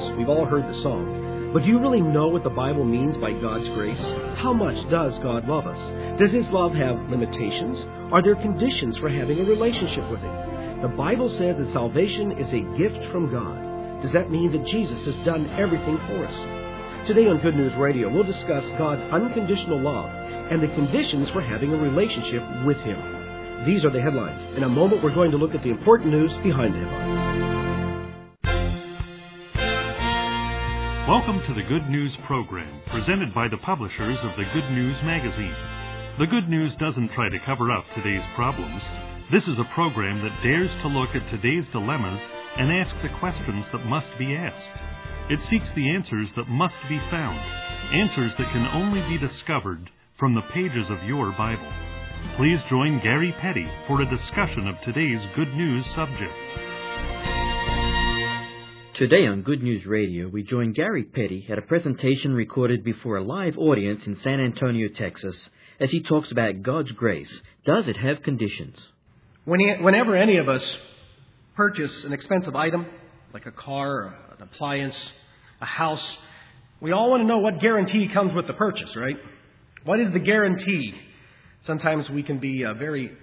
grace. We've all heard the song. But do you really know what the Bible means by God's grace? How much does God love us? Does His love have limitations? Are there conditions for having a relationship with Him? The Bible says that salvation is a gift from God. Does that mean that Jesus has done everything for us? Today on Good News Radio, we'll discuss God's unconditional love and the conditions for having a relationship with Him. These are the headlines. In a moment, we're going to look at the important news behind the headlines. Welcome to the Good News program, presented by the publishers of the Good News magazine. The Good News doesn't try to cover up today's problems. This is a program that dares to look at today's dilemmas and ask the questions that must be asked. It seeks the answers that must be found, answers that can only be discovered from the pages of your Bible. Please join Gary Petty for a discussion of today's Good News subjects. Today on Good News Radio, we join Gary Petty at a presentation recorded before a live audience in San Antonio, Texas, as he talks about God's grace. Does it have conditions? Whenever any of us purchase an expensive item, like a car, an appliance, a house, we all want to know what guarantee comes with the purchase, right? What is the guarantee? Sometimes we can be very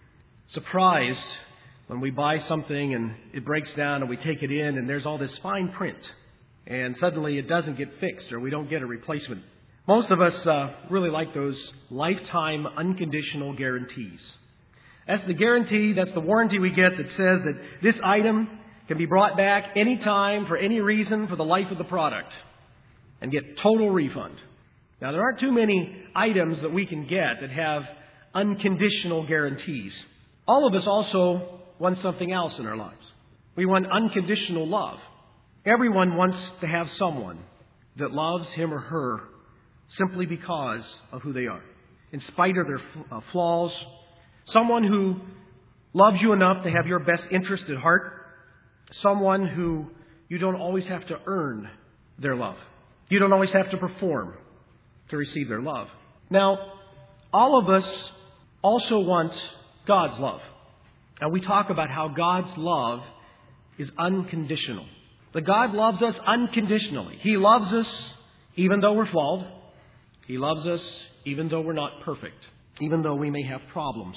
surprised when we buy something and it breaks down and we take it in and there's all this fine print and suddenly it doesn't get fixed or we don't get a replacement. Most of us really like those lifetime unconditional guarantees. That's the guarantee, that's the warranty we get that says that this item can be brought back anytime for any reason for the life of the product and get total refund. Now, there aren't too many items that we can get that have unconditional guarantees. All of us also want something else in our lives. We want unconditional love. Everyone wants to have someone that loves him or her simply because of who they are, in spite of their flaws. Someone who loves you enough to have your best interest at heart. Someone who you don't always have to earn their love. You don't always have to perform to receive their love. Now, all of us also want God's love. And we talk about how God's love is unconditional. That God loves us unconditionally. He loves us even though we're flawed. He loves us even though we're not perfect. Even though we may have problems.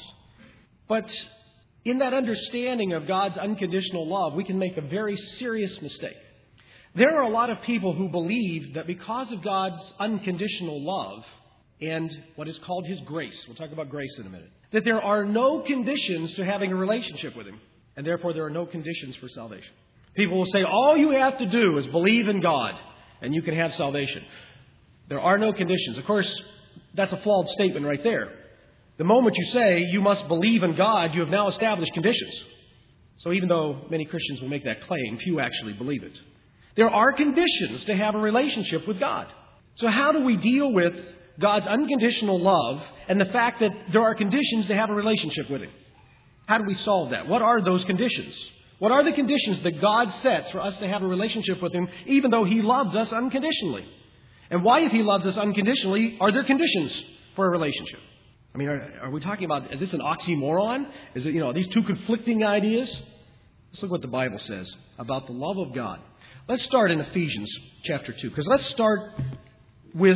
But in that understanding of God's unconditional love, we can make a very serious mistake. There are a lot of people who believe that because of God's unconditional love and what is called His grace, we'll talk about grace in a minute, that there are no conditions to having a relationship with Him, and therefore there are no conditions for salvation. People will say, all you have to do is believe in God, and you can have salvation. There are no conditions. Of course, that's a flawed statement right there. The moment you say you must believe in God, you have now established conditions. So even though many Christians will make that claim, few actually believe it. There are conditions to have a relationship with God. So how do we deal with God's unconditional love and the fact that there are conditions to have a relationship with Him? How do we solve that? What are those conditions? What are the conditions that God sets for us to have a relationship with Him, even though He loves us unconditionally? And why, if He loves us unconditionally, are there conditions for a relationship? I mean, are we talking about, is this an oxymoron? Is it, are these two conflicting ideas? Let's look what the Bible says about the love of God. Let's start in Ephesians chapter 2, because let's start with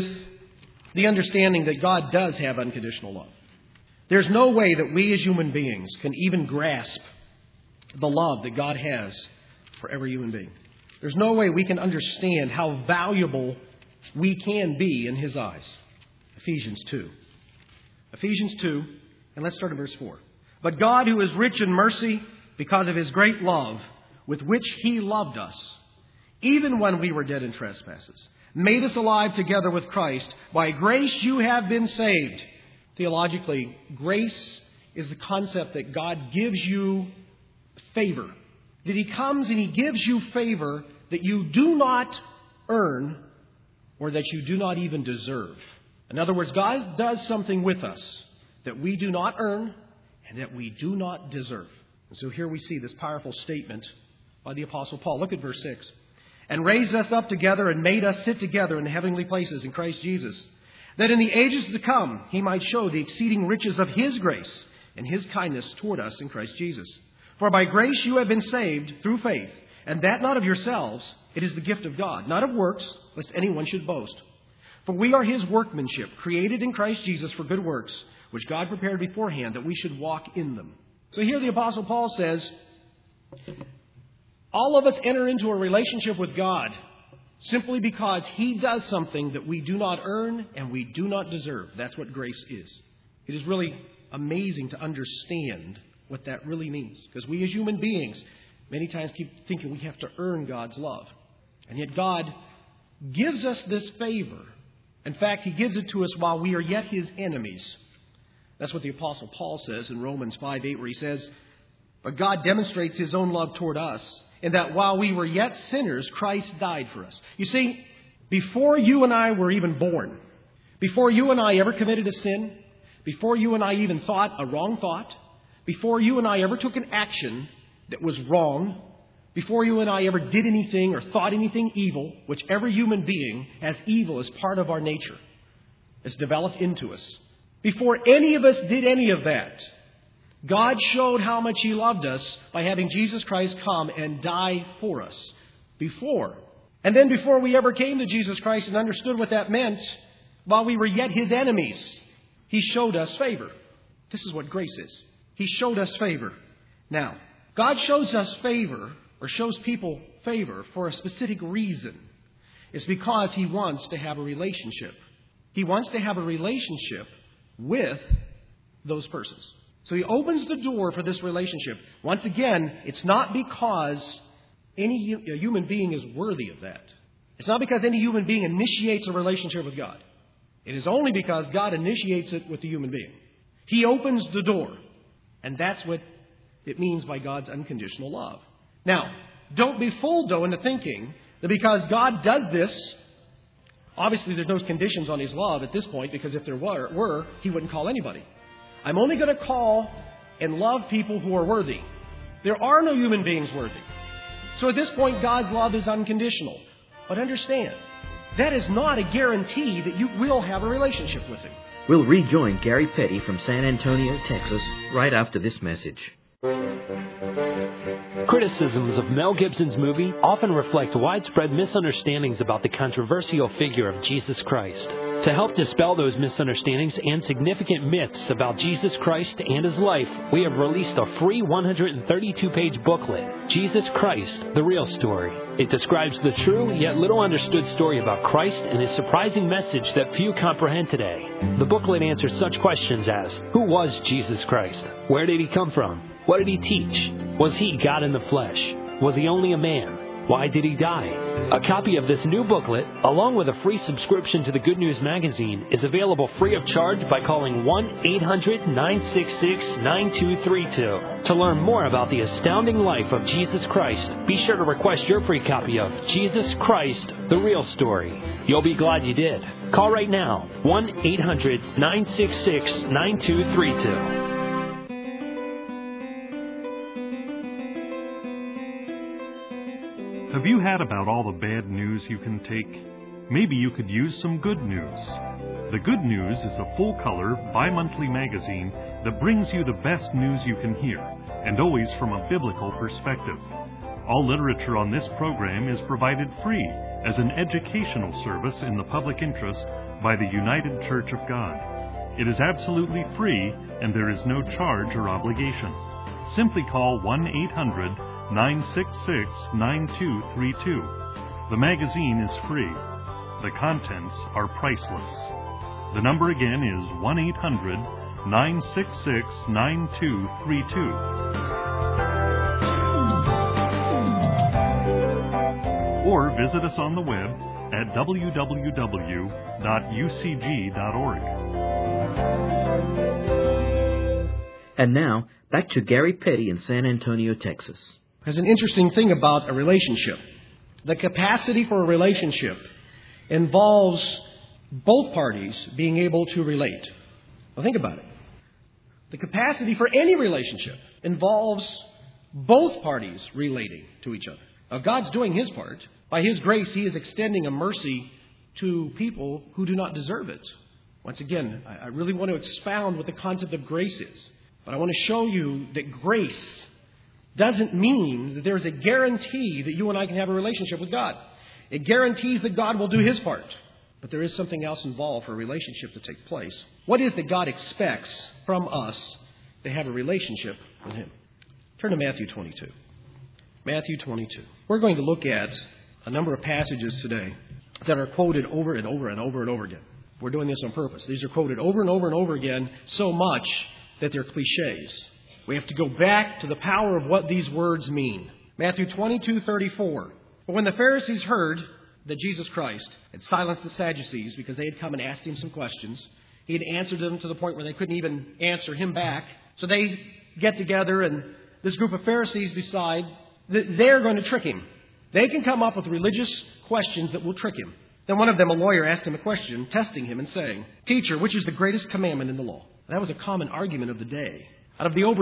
the understanding that God does have unconditional love. There's no way that we as human beings can even grasp the love that God has for every human being. There's no way we can understand how valuable we can be in His eyes. Ephesians 2. Ephesians 2, and let's start in verse 4. But God, who is rich in mercy, because of His great love, with which He loved us, even when we were dead in trespasses, made us alive together with Christ. By grace you have been saved. Theologically, grace is the concept that God gives you favor. That He comes and He gives you favor that you do not earn or that you do not even deserve. In other words, God does something with us that we do not earn and that we do not deserve. And so here we see this powerful statement by the Apostle Paul. Look at verse 6. And raised us up together and made us sit together in the heavenly places in Christ Jesus, that in the ages to come He might show the exceeding riches of His grace and His kindness toward us in Christ Jesus. For by grace you have been saved through faith, and that not of yourselves. It is the gift of God, not of works, lest anyone should boast. For we are His workmanship, created in Christ Jesus for good works, which God prepared beforehand that we should walk in them. So here the Apostle Paul says, all of us enter into a relationship with God simply because He does something that we do not earn and we do not deserve. That's what grace is. It is really amazing to understand what that really means. Because we as human beings many times keep thinking we have to earn God's love. And yet God gives us this favor. In fact, He gives it to us while we are yet His enemies. That's what the Apostle Paul says in Romans 5:8, where he says, but God demonstrates His own love toward us, in that while we were yet sinners, Christ died for us. You see, before you and I were even born, before you and I ever committed a sin, before you and I even thought a wrong thought, before you and I ever took an action that was wrong, before you and I ever did anything or thought anything evil, which every human being has evil as part of our nature, it's developed into us. Before any of us did any of that, God showed how much He loved us by having Jesus Christ come and die for us. Before. And then before we ever came to Jesus Christ and understood what that meant, while we were yet His enemies, He showed us favor. This is what grace is. He showed us favor. Now, God shows us favor, or shows people favor, for a specific reason. It's because He wants to have a relationship. He wants to have a relationship with those persons. So He opens the door for this relationship. Once again, it's not because any human being is worthy of that. It's not because any human being initiates a relationship with God. It is only because God initiates it with the human being. He opens the door. And that's what it means by God's unconditional love. Now, don't be fooled, though, into thinking that because God does this, obviously there's no conditions on His love at this point, because if there were, He wouldn't call anybody. I'm only going to call and love people who are worthy. There are no human beings worthy. So at this point, God's love is unconditional. But understand, that is not a guarantee that you will have a relationship with Him. We'll rejoin Gary Petty from San Antonio, Texas, right after this message. Criticisms of Mel Gibson's movie often reflect widespread misunderstandings about the controversial figure of Jesus Christ. To help dispel those misunderstandings and significant myths about Jesus Christ and His life, we have released a free 132-page booklet, Jesus Christ, The Real Story. It describes the true yet little understood story about Christ and His surprising message that few comprehend today. The booklet answers such questions as, who was Jesus Christ? Where did He come from? What did He teach? Was He God in the flesh? Was He only a man? Why did He die? A copy of this new booklet, along with a free subscription to the Good News magazine, is available free of charge by calling 1-800-966-9232. To learn more about the astounding life of Jesus Christ, be sure to request your free copy of Jesus Christ, The Real Story. You'll be glad you did. Call right now, 1-800-966-9232. Have you had about all the bad news you can take? Maybe you could use some good news. The Good News is a full-color, bi-monthly magazine that brings you the best news you can hear, and always from a biblical perspective. All literature on this program is provided free as an educational service in the public interest by the United Church of God. It is absolutely free, and there is no charge or obligation. Simply call 1-800-966-9232. The magazine is free. The contents are priceless. The number again is 1-800-966-9232. Or visit us on the web at www.ucg.org. And now, back to Gary Petty in San Antonio, Texas. There's an interesting thing about a relationship. The capacity for a relationship involves both parties being able to relate. Well, think about it. The capacity for any relationship involves both parties relating to each other. Now, God's doing His part. By His grace, He is extending a mercy to people who do not deserve it. Once again, I really want to expound what the concept of grace is. But I want to show you that grace doesn't mean that there's a guarantee that you and I can have a relationship with God. It guarantees that God will do His part. But there is something else involved for a relationship to take place. What is that God expects from us to have a relationship with Him? Turn to Matthew 22. Matthew 22. We're going to look at a number of passages today that are quoted over and over and over and over again. We're doing this on purpose. These are quoted over and over and over again so much that they're cliches. We have to go back to the power of what these words mean. Matthew 22:34. But when the Pharisees heard that Jesus Christ had silenced the Sadducees because they had come and asked Him some questions, He had answered them to the point where they couldn't even answer Him back. So they get together, and this group of Pharisees decide that they're going to trick Him. They can come up with religious questions that will trick Him. Then one of them, a lawyer, asked Him a question, testing Him and saying, "Teacher, which is the greatest commandment in the law?" That was a common argument of the day. Out of the over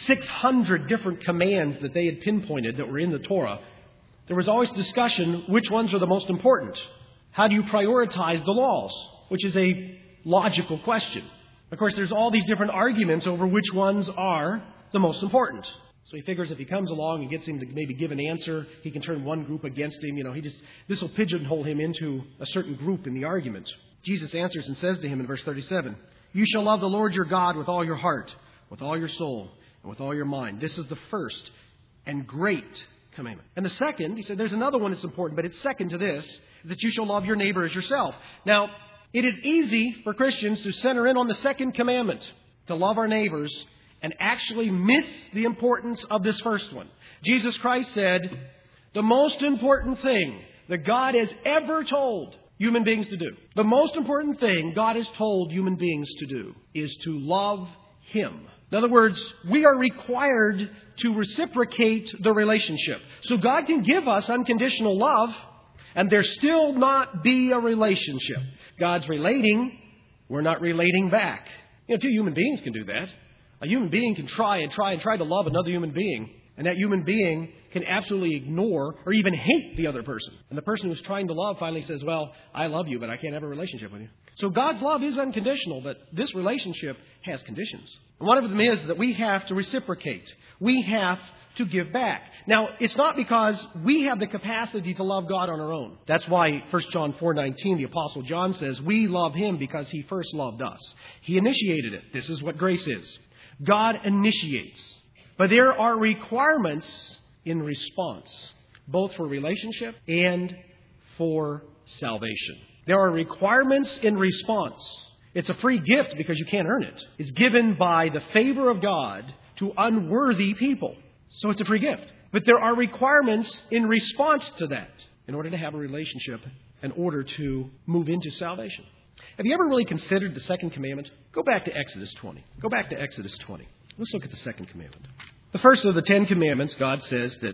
600 different commands that they had pinpointed that were in the Torah, there was always discussion which ones are the most important. How do you prioritize the laws? Which is a logical question. Of course, there's all these different arguments over which ones are the most important. So he figures if he comes along and gets him to maybe give an answer, he can turn one group against him. This will pigeonhole him into a certain group in the argument. Jesus answers and says to him in verse 37, "You shall love the Lord your God with all your heart, with all your soul, and with all your mind. This is the first and great commandment. And the second," he said, there's another one that's important, but it's second to this, that you shall love your neighbor as yourself. Now, it is easy for Christians to center in on the second commandment, to love our neighbors, and actually miss the importance of this first one. Jesus Christ said, the most important thing that God has ever told human beings to do, the most important thing God has told human beings to do, is to love Him. In other words, we are required to reciprocate the relationship. So God can give us unconditional love, and there still not be a relationship. God's relating, we're not relating back. Two human beings can do that. A human being can try to love another human being, and that human being can absolutely ignore or even hate the other person. And the person who's trying to love finally says, well, I love you, but I can't have a relationship with you. So God's love is unconditional, but this relationship has conditions. And one of them is that we have to reciprocate. We have to give back. Now, it's not because we have the capacity to love God on our own. That's why 1 John 4:19, the Apostle John says, we love Him because He first loved us. He initiated it. This is what grace is. God initiates. But there are requirements in response, both for relationship and for salvation. There are requirements in response. It's a free gift because you can't earn it. It's given by the favor of God to unworthy people. So it's a free gift. But there are requirements in response to that in order to have a relationship, in order to move into salvation. Have you ever really considered the second commandment? Go back to Exodus 20. Go back to Exodus 20. Let's look at the second commandment. The first of the 10 commandments, God says that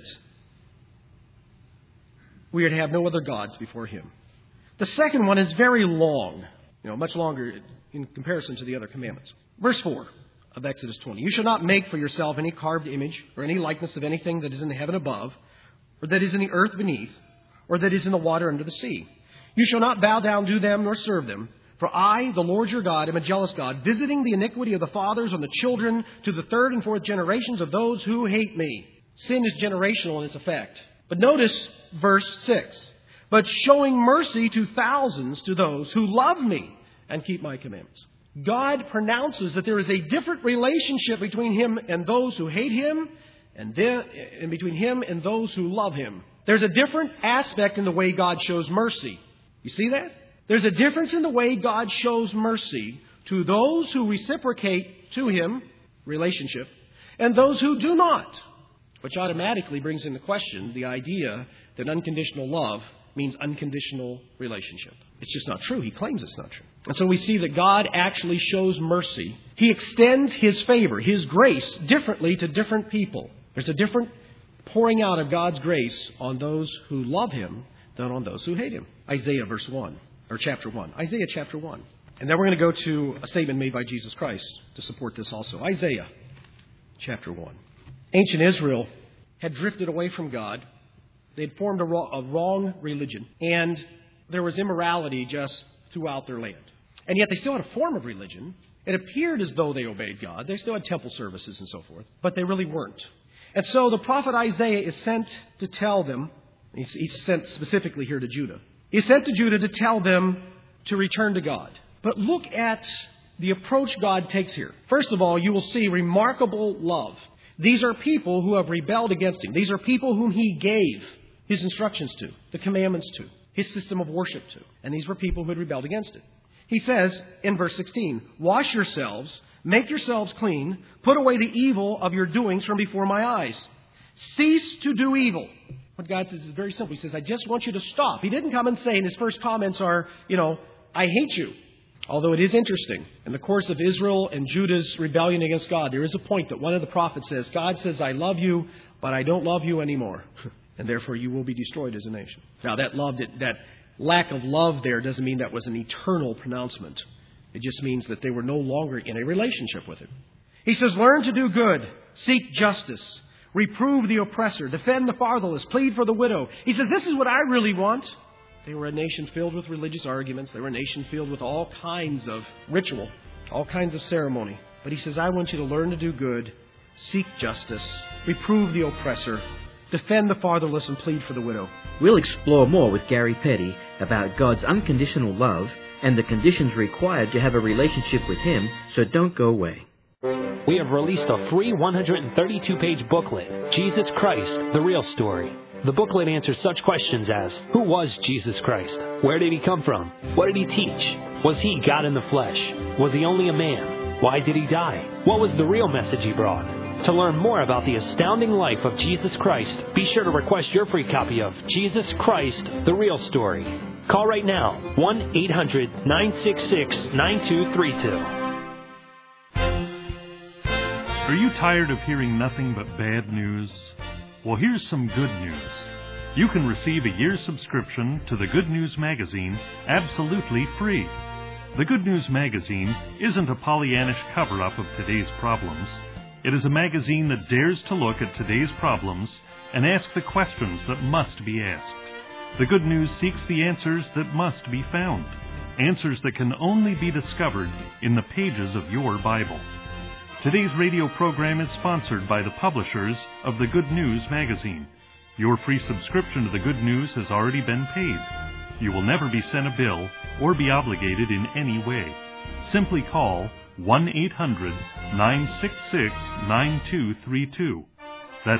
we are to have no other gods before Him. The second one is very long, much longer in comparison to the other commandments. Verse 4 of Exodus 20. You shall not make for yourself any carved image or any likeness of anything that is in the heaven above, or that is in the earth beneath, or that is in the water under the sea. You shall not bow down to them nor serve them. For I, the Lord your God, am a jealous God, visiting the iniquity of the fathers on the children to the third and fourth generations of those who hate me. Sin is generational in its effect. But notice verse 6. But showing mercy to thousands to those who love me and keep my commandments. God pronounces that there is a different relationship between Him and those who hate Him, and between Him and those who love Him. There's a different aspect in the way God shows mercy. You see that? There's a difference in the way God shows mercy to those who reciprocate to Him, relationship, and those who do not, which automatically brings into question the idea that unconditional love means unconditional relationship. It's just not true. He claims it's not true. And so we see that God actually shows mercy. He extends His favor, His grace, differently to different people. There's a different pouring out of God's grace on those who love Him than on those who hate Him. Isaiah verse 1. Or chapter 1. Isaiah chapter 1. And then we're going to go to a statement made by Jesus Christ to support this also. Isaiah chapter 1. Ancient Israel had drifted away from God. They had formed a wrong religion. And there was immorality just throughout their land. And yet they still had a form of religion. It appeared as though they obeyed God. They still had temple services and so forth. But they really weren't. And so the prophet Isaiah is sent to tell them, he's sent specifically here to Judah. He's sent to Judah to tell them to return to God. But look at the approach God takes here. First of all, you will see remarkable love. These are people who have rebelled against Him. These are people whom He gave His instructions to, the commandments to, His system of worship to. And these were people who had rebelled against it. He says in verse 16, "Wash yourselves, make yourselves clean, put away the evil of your doings from before my eyes. Cease to do evil." What God says is very simple. He says, I just want you to stop. He didn't come and say, and his first comments are, I hate you. Although it is interesting, in the course of Israel and Judah's rebellion against God, there is a point that one of the prophets says, God says, I love you, but I don't love you anymore. And therefore you will be destroyed as a nation. Now that lack of love there doesn't mean that was an eternal pronouncement. It just means that they were no longer in a relationship with Him. He says, learn to do good, seek justice, reprove the oppressor, defend the fatherless, plead for the widow. He says, this is what I really want. They were a nation filled with religious arguments. They were a nation filled with all kinds of ritual, all kinds of ceremony. But He says, I want you to learn to do good, seek justice, reprove the oppressor, defend the fatherless, and plead for the widow. We'll explore more with Gary Petty about God's unconditional love and the conditions required to have a relationship with Him, so don't go away. We have released a free 132-page booklet, Jesus Christ, The Real Story. The booklet answers such questions as, who was Jesus Christ? Where did He come from? What did He teach? Was He God in the flesh? Was He only a man? Why did He die? What was the real message He brought? To learn more about the astounding life of Jesus Christ, be sure to request your free copy of Jesus Christ, The Real Story. Call right now, 1-800-966-9232. Are you tired of hearing nothing but bad news? Well, here's some good news. You can receive a year's subscription to the Good News Magazine absolutely free. The Good News Magazine isn't a Pollyannish cover-up of today's problems. It is a magazine that dares to look at today's problems and ask the questions that must be asked. The Good News seeks the answers that must be found, answers that can only be discovered in the pages of your Bible. Today's radio program is sponsored by the publishers of the Good News Magazine. Your free subscription to the Good News has already been paid. You will never be sent a bill or be obligated in any way. Simply call 1-800-966-9232. That's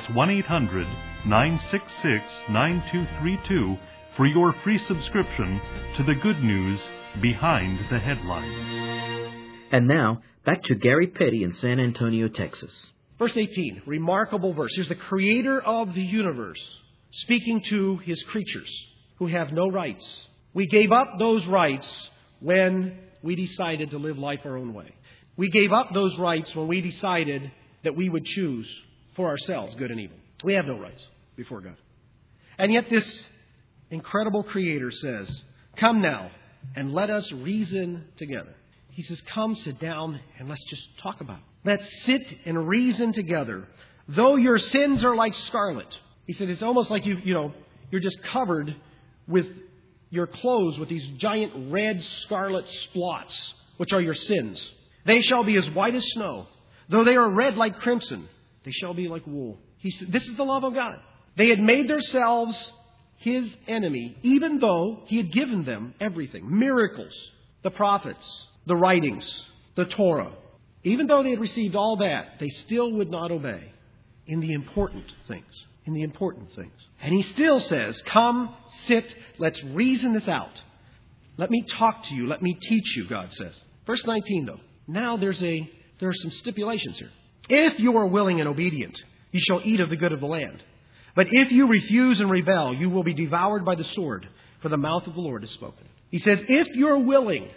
1-800-966-9232 for your free subscription to the Good News Behind the Headlines. And now, back to Gary Petty in San Antonio, Texas. Verse 18, remarkable verse. Here's the Creator of the universe speaking to His creatures who have no rights. We gave up those rights when we decided to live life our own way. We gave up those rights when we decided that we would choose for ourselves good and evil. We have no rights before God. And yet this incredible Creator says, come now and let us reason together. He says, come, sit down, and let's just talk about it. Let's sit and reason together. Though your sins are like scarlet. He said, it's almost like you're just covered with your clothes with these giant red scarlet splots, which are your sins. They shall be as white as snow. Though they are red like crimson, they shall be like wool. He said, this is the love of God. They had made themselves His enemy, even though He had given them everything. Miracles, the prophets, the writings, the Torah. Even though they had received all that, they still would not obey in the important things. In the important things. And He still says, come, sit, let's reason this out. Let me talk to you. Let me teach you, God says. Verse 19, though. Now there are some stipulations here. If you are willing and obedient, you shall eat of the good of the land. But if you refuse and rebel, you will be devoured by the sword, for the mouth of the Lord has spoken. He says, if you're willing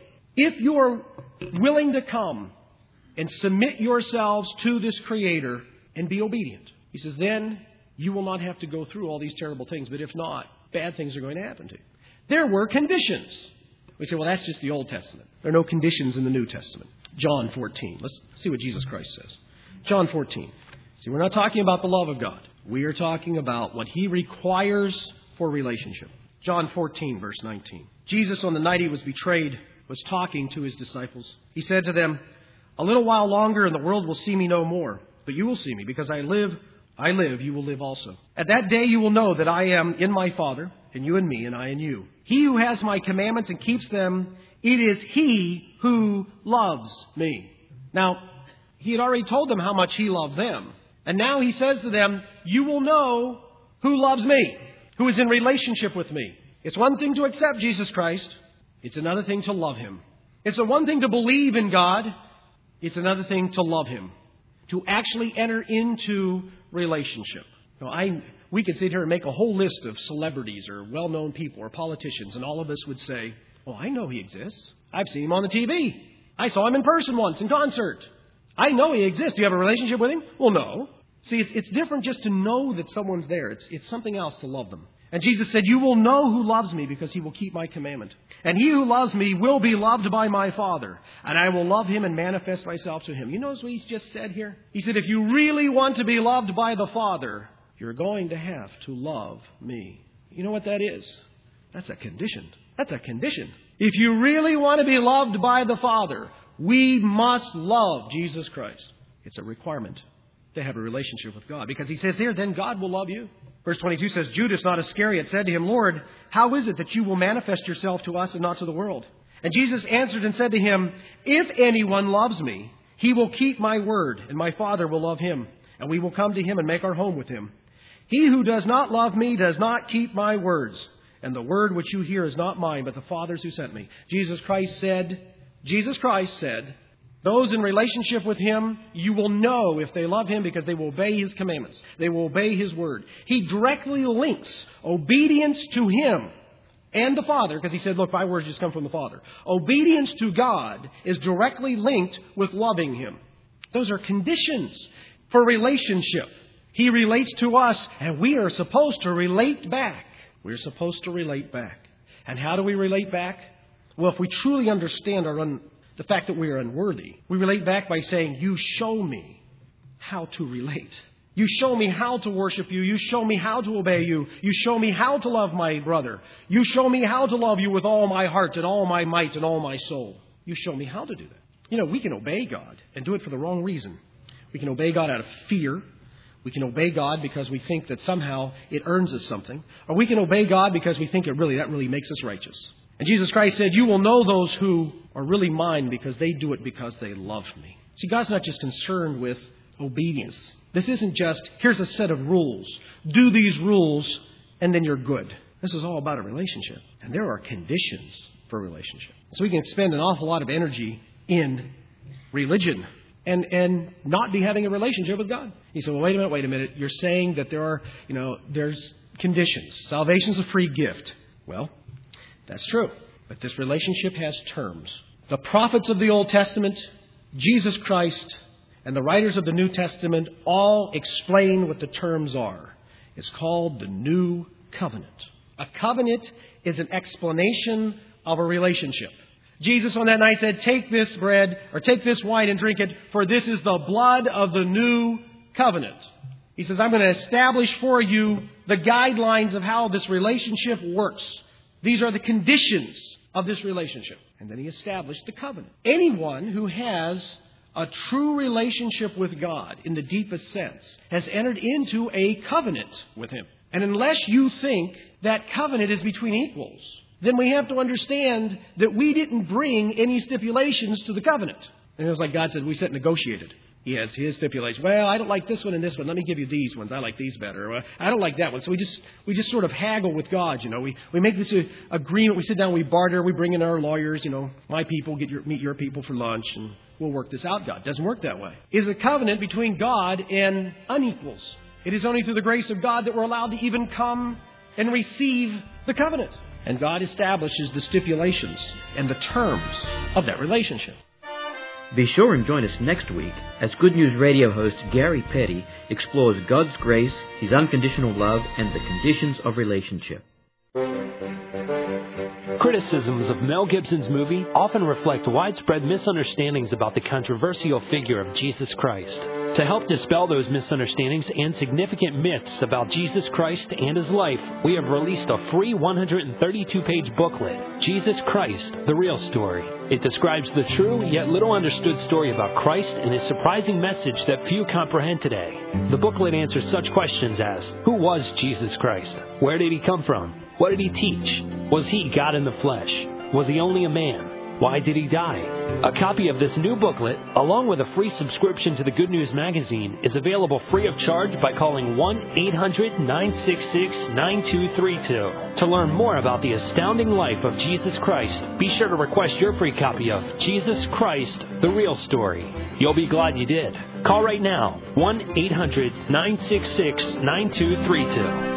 to come and submit yourselves to this Creator and be obedient, He says, then you will not have to go through all these terrible things. But if not, bad things are going to happen to you. There were conditions. We say, well, that's just the Old Testament. There are no conditions in the New Testament. John 14. Let's see what Jesus Christ says. John 14. See, we're not talking about the love of God. We are talking about what He requires for relationship. John 14, verse 19. Jesus, on the night He was betrayed, was talking to His disciples. He said to them, a little while longer and the world will see me no more. But you will see me, because I live, I live, you will live also. At that day you will know that I am in my Father, and you in me, and I in you. He who has my commandments and keeps them, it is he who loves me. Now, he had already told them how much he loved them. And now he says to them, you will know who loves me, who is in relationship with me. It's one thing to accept Jesus Christ. It's another thing to love him. It's the one thing to believe in God. It's another thing to love him. To actually enter into relationship. Now, we could sit here and make a whole list of celebrities or well-known people or politicians, and all of us would say, oh, I know he exists. I've seen him on the TV. I saw him in person once in concert. I know he exists. Do you have a relationship with him? Well, no. See, it's different just to know that someone's there. It's something else to love them. And Jesus said, you will know who loves me because he will keep my commandment. And he who loves me will be loved by my Father. And I will love him and manifest myself to him. You notice what he's just said here? He said, if you really want to be loved by the Father, you're going to have to love me. You know what that is? That's a condition. That's a condition. If you really want to be loved by the Father, we must love Jesus Christ. It's a requirement to have a relationship with God. Because he says here, then God will love you. Verse 22 says, Judas, not Iscariot, said to him, Lord, how is it that you will manifest yourself to us and not to the world? And Jesus answered and said to him, if anyone loves me, he will keep my word, and my Father will love him, and we will come to him and make our home with him. He who does not love me does not keep my words, and the word which you hear is not mine, but the Father's who sent me. Jesus Christ said, those in relationship with him, you will know if they love him because they will obey his commandments. They will obey his word. He directly links obedience to him and the Father, because he said, look, my words just come from the Father. Obedience to God is directly linked with loving him. Those are conditions for relationship. He relates to us, and we are supposed to relate back. We're supposed to relate back. And how do we relate back? Well, if we truly understand the fact that we are unworthy, we relate back by saying, you show me how to relate. You show me how to worship you. You show me how to obey you. You show me how to love my brother. You show me how to love you with all my heart and all my might and all my soul. You show me how to do that. You know, we can obey God and do it for the wrong reason. We can obey God out of fear. We can obey God because we think that somehow it earns us something. Or we can obey God because we think that really makes us righteous. And Jesus Christ said, you will know those who are really mine because they do it because they love me. See, God's not just concerned with obedience. This isn't just, here's a set of rules. Do these rules and then you're good. This is all about a relationship. And there are conditions for a relationship. So we can spend an awful lot of energy in religion and not be having a relationship with God. You say, well, wait a minute. You're saying that there's conditions. Salvation's a free gift. Well, that's true. But this relationship has terms. The prophets of the Old Testament, Jesus Christ, and the writers of the New Testament all explain what the terms are. It's called the New Covenant. A covenant is an explanation of a relationship. Jesus on that night said, take this bread or take this wine and drink it, for this is the blood of the new covenant. He says, I'm going to establish for you the guidelines of how this relationship works. These are the conditions of this relationship. And then he established the covenant. Anyone who has a true relationship with God in the deepest sense has entered into a covenant with him. And unless you think that covenant is between equals, then we have to understand that we didn't bring any stipulations to the covenant. And it was like God said, we sat negotiated. He has his stipulations. Well, I don't like this one and this one. Let me give you these ones. I like these better. I don't like that one. So we just sort of haggle with God. We make this agreement. We sit down. We barter. We bring in our lawyers. My people meet your people for lunch, and we'll work this out. God doesn't work that way. It is a covenant between God and unequals. It is only through the grace of God that we're allowed to even come and receive the covenant. And God establishes the stipulations and the terms of that relationship. Be sure and join us next week as Good News Radio host Gary Petty explores God's grace, His unconditional love, and the conditions of relationship. Criticisms of Mel Gibson's movie often reflect widespread misunderstandings about the controversial figure of Jesus Christ. To help dispel those misunderstandings and significant myths about Jesus Christ and His life, we have released a free 132-page booklet, Jesus Christ, The Real Story. It describes the true yet little understood story about Christ and His surprising message that few comprehend today. The booklet answers such questions as, who was Jesus Christ? Where did He come from? What did He teach? Was He God in the flesh? Was He only a man? Why did He die? A copy of this new booklet, along with a free subscription to the Good News magazine, is available free of charge by calling 1-800-966-9232. To learn more about the astounding life of Jesus Christ, be sure to request your free copy of Jesus Christ, The Real Story. You'll be glad you did. Call right now, 1-800-966-9232.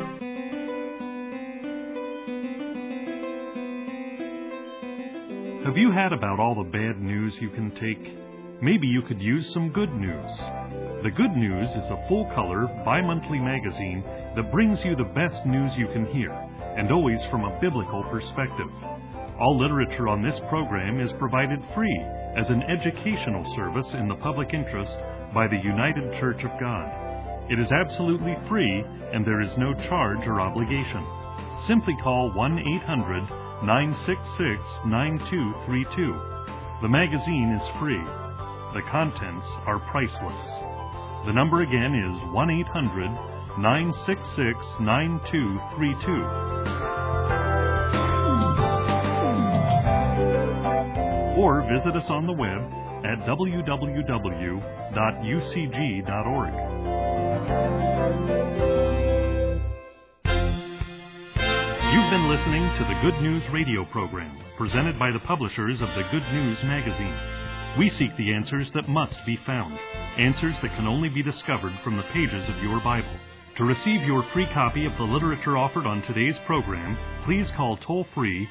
Have you had about all the bad news you can take? Maybe you could use some good news. The Good News is a full-color, bi-monthly magazine that brings you the best news you can hear, and always from a biblical perspective. All literature on this program is provided free as an educational service in the public interest by the United Church of God. It is absolutely free, and there is no charge or obligation. Simply call 1-800-966-9232. The magazine is free. The contents are priceless. The number again is 1-800-966-9232. Or visit us on the web at www.ucg.org. You've been listening to the Good News radio program, presented by the publishers of the Good News magazine. We seek the answers that must be found, answers that can only be discovered from the pages of your Bible. To receive your free copy of the literature offered on today's program, please call toll-free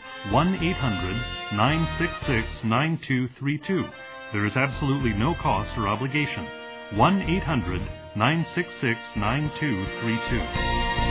1-800-966-9232. There is absolutely no cost or obligation. 1-800-966-9232.